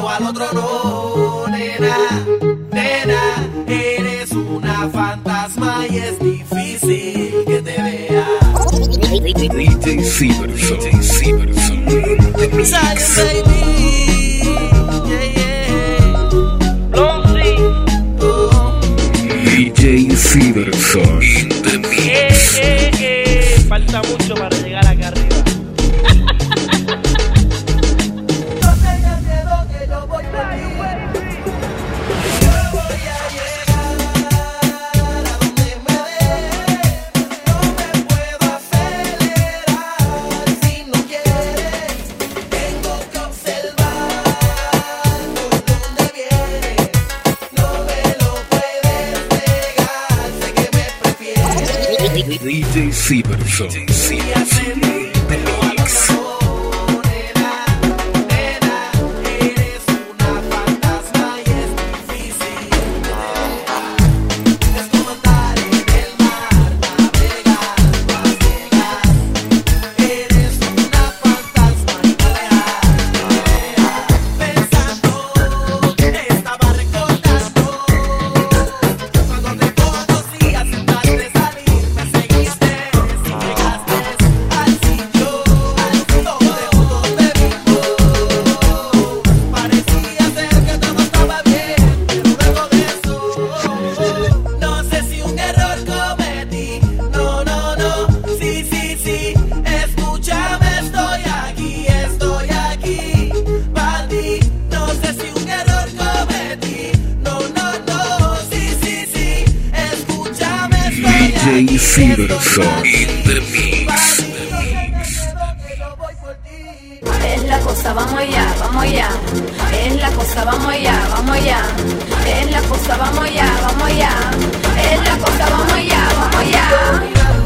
pero al otro no, nena. Nena, eres una fantasma y es difícil que te vea. DJ Silverson, The Mix. Baby, yeah, yeah. Lonely. DJ Silverson in the Mix. Falta mucho para llegar acá arriba. No tengas miedo que yo voy por ti. Yo voy a llegar a donde me des. No me puedo acelerar si no quieres. Tengo que observar por dónde vienes. No me lo puedes negar, sé que me prefieres. DJ Silverson, The Mix. DJ Silverson in the Mix. Es la cosa, vamos allá, vamos allá. Es la cosa, vamos allá, vamos allá. Es la cosa, vamos allá, vamos allá. Es la cosa, vamos allá, vamos allá.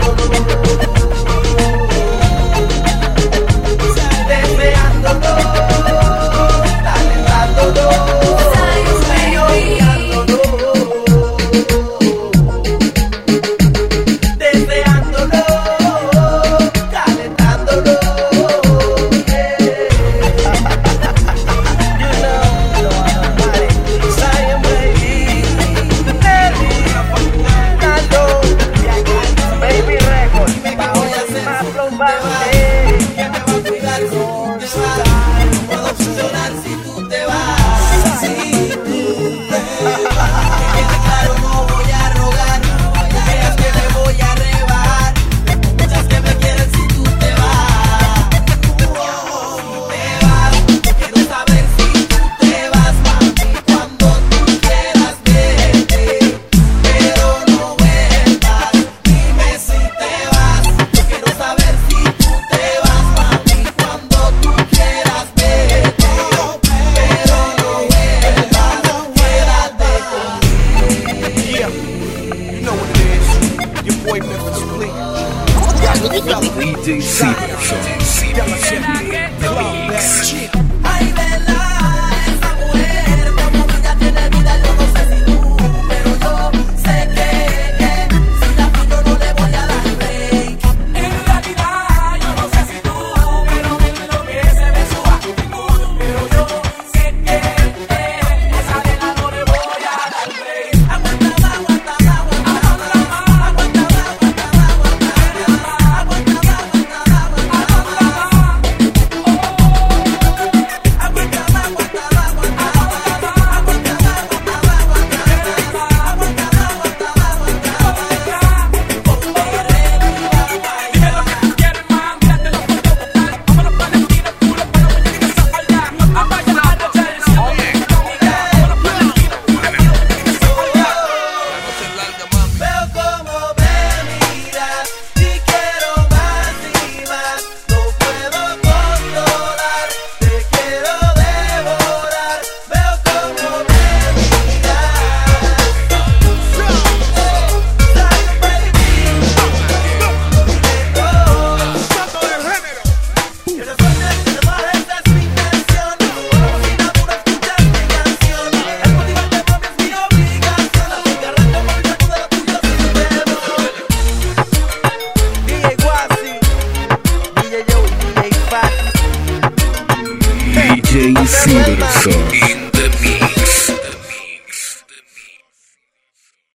DJ Silverson, The Mix. Ay, vela, esa mujer, como vida tiene vida, yo no sé si tú, pero yo sé que si la pillo no le voy a dar break. En realidad, yo no sé si tú, pero lo que se ve su actitud, pero yo sé que esa nena no le voy a dar break. Aguanta, aguanta, aguanta, aguanta, aguanta, aguanta, aguanta, aguanta, aguanta, aguanta, aguanta, aguanta, aguanta. DJ Cyberson.